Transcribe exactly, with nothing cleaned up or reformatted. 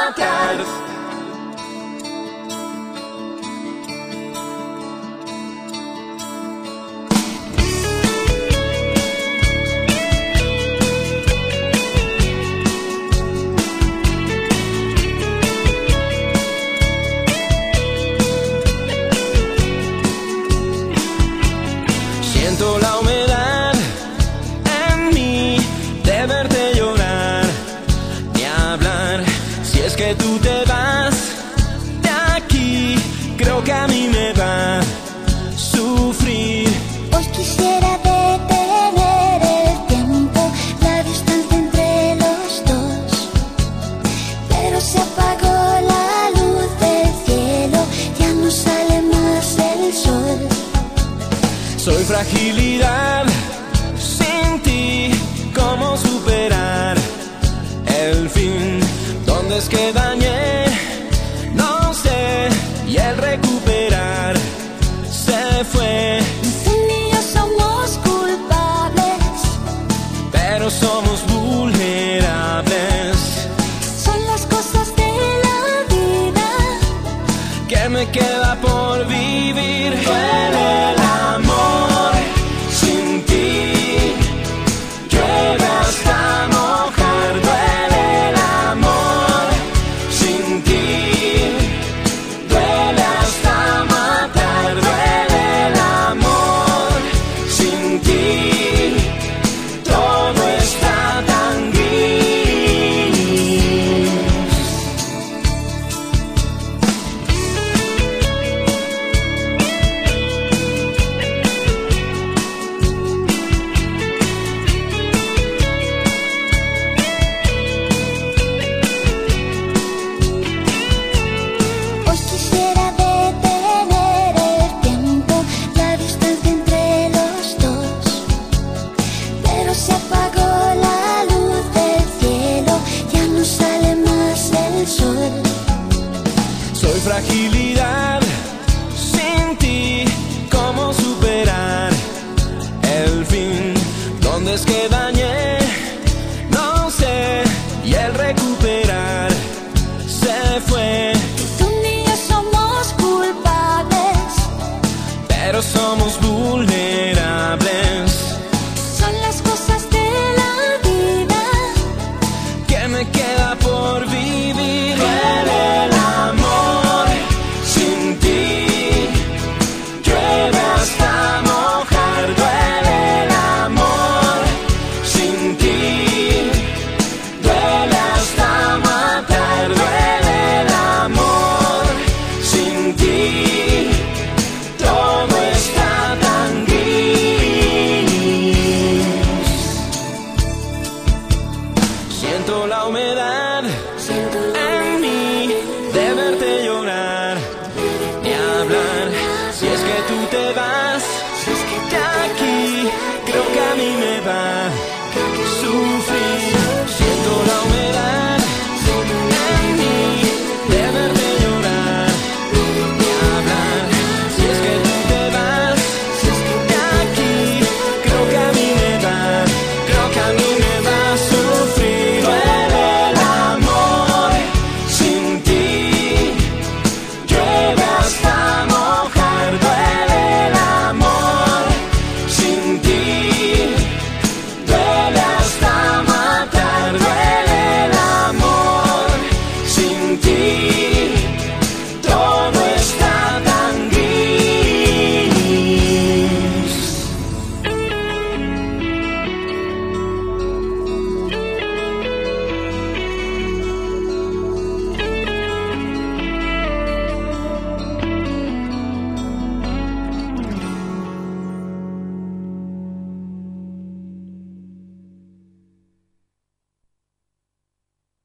matar. Siento la humedad en mí de verte llorar, ni hablar. Si es que tú te vas de aquí, creo que a mí me va a sufrir. Hoy quisiera detener el tiempo, la distancia entre los dos, pero se apagó la luz del cielo, ya no sale más el sol. Soy fragilidad sin ti, ¿cómo superar el fin? ¿Dónde es que dañé? No sé, y el recuperar se fue. Tú ni yo somos culpables, Pero somos vulnerables. son las cosas de la vida. ¿Qué me queda por vivir? Duele el amor sin ti, llueve hasta mojar. Duele el amor sin ti, duele hasta matar. Duele el amor sin ti, todo está tan gris. Hoy quisiera detener el tiempo, la distancia entre los dos, pero se apagó la luz del cielo, ya no sale más el sol. Soy fragilidad sin ti, ¿cómo superar el fin? ¿Dónde es que